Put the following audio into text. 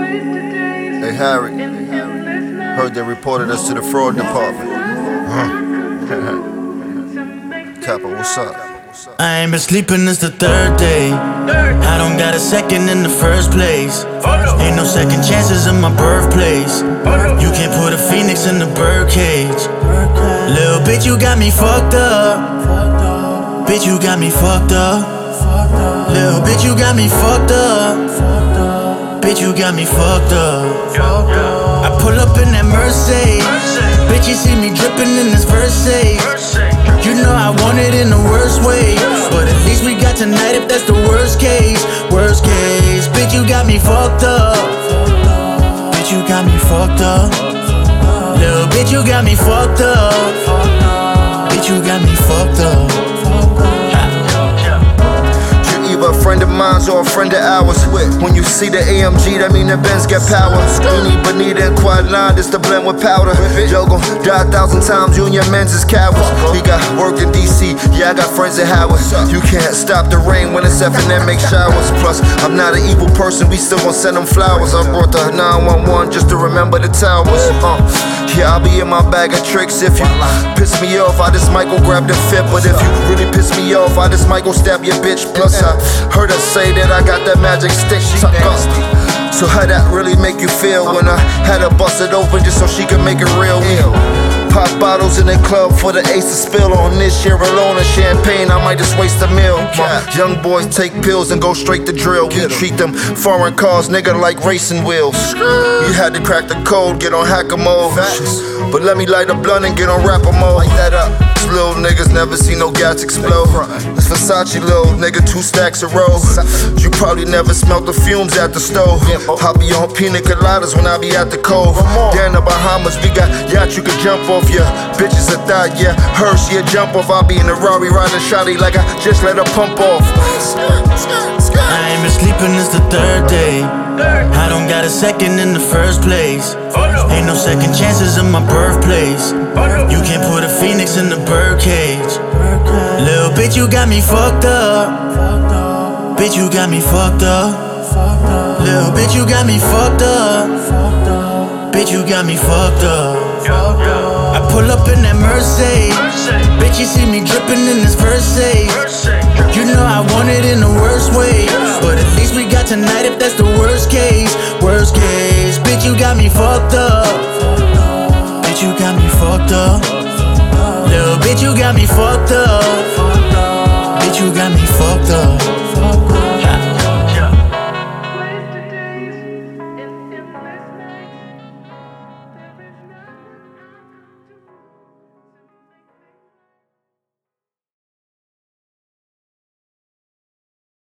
Hey Harry, heard they reported us to the fraud department. Kappa, what's up? I ain't been sleeping, it's the third day. I don't got a second in the first place. Ain't no second chances in my birthplace. You can't put a phoenix in the birdcage. Little bitch, you got me fucked up. Bitch, you got me fucked up. Little bitch, you got me fucked up. Bitch, you got me fucked up. I pull up in that Mercedes. Bitch, you see me dripping in this Versace. You know I want it in the worst way, but at least we got tonight if that's the worst case. Worst case, bitch, you got me fucked up. Bitch, you got me fucked up. Little bitch, you got me fucked up. Bitch, you got me fucked up. Either a friend of mine or a friend of ours. When you see the AMG, that mean the Benz get power. You need Bonita and Quad 9, this the blend with powder. Yo gon' die 1,000 times, you and your men's is cowards. We got work in DC, yeah I got friends in Howard. You can't stop the rain when it's F&M make showers. Plus, I'm not an evil person, we still gon' send them flowers. I brought the 911 just to remember the towers. Yeah, I'll be in my bag of tricks. If you piss me off, I just might go grab the fit. But if you really piss me off, I just might go stab your bitch. Plus, I heard her say that I got that magic stick. Tuck up. So how that really make you feel when I had her bust it open just so she could make it real? Pop bottles in the club for the ace to spill on this year alone. And champagne, I might just waste a meal. My young boys take pills and go straight to drill. We treat them foreign cars, nigga, like racing wheels. You had to crack the code, get on hacker mode. But let me light a blunt and get on rapper mode. Light that up. These little niggas never see no gas explode. This Versace little nigga, 2 stacks a roll. You probably never smelt the fumes at the stove. I'll be on pina coladas when I be at the cove. Down the Bahamas, we got yacht you can jump off. Yeah, bitches a thought, yeah, her she a jump off. I'll be in a Rari riding shotty like I just let her pump off. I ain't been sleeping, it's the third day. I don't got a second in the first place. Ain't no second chances in my birthplace. You can't put a phoenix in the birdcage. Little bitch, you got me fucked up. Bitch, you got me fucked up. Little bitch, you got me fucked up. Bitch, you got me fucked up. I pull up in that Mercedes. Bitch, you see me dripping in this Versace. You know I want it in the worst way, but at least we got tonight if that's the worst case. Worst case, bitch, you got me fucked up. Bitch, you got me fucked up. Little bitch, you got me fucked up. Bitch, you got me fucked up.